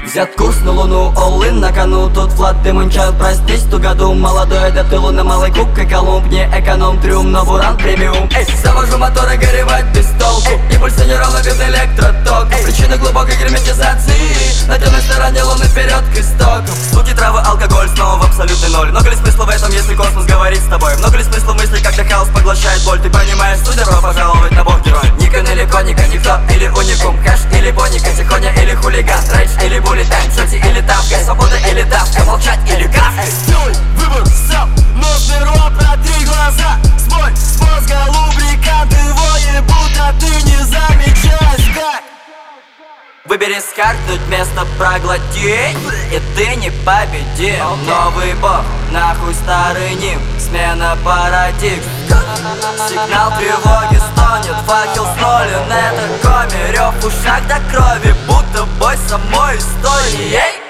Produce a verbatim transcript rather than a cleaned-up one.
Взят курс на луну, all-in на кону. Тут Влад Демончат, простись, ту году. Молодой адаптылу на малый кук и Колумб. Не эконом трюм, но буран премиум. Эй, завожу мотор и горевать без толку. Импульсы нейронов без электротока. Причина глубокой герметизации. На темной стороне луны вперед к истокам. Звуки травы, алкоголь, снова в абсолютный ноль. Много ли смысла в этом, если космос говорит с тобой? Много ли смысла в мысли, когда хаос поглощает боль? Ты понимаешь, суть, добро пожаловать на бог герой. Никон или коника, никто или уникум. Хэш или боника, тихоня или хулиган. Рейдж или буллетайм, шоти или тавка. Свобода или давка, молчать или кафка. Стюль, выбор сам, нужный рот на три глаза. Смой с мозга лубрикант, его ебут, а ты не замечаешь, как? Выбери с карт, тут место проглоти, и ты не победим. okay. Новый бог, нахуй старый ним, смена парадигм. Сигнал тревоги стонет, факел снолен. Это коми, рев в ушах до крови, будто бой самой истории.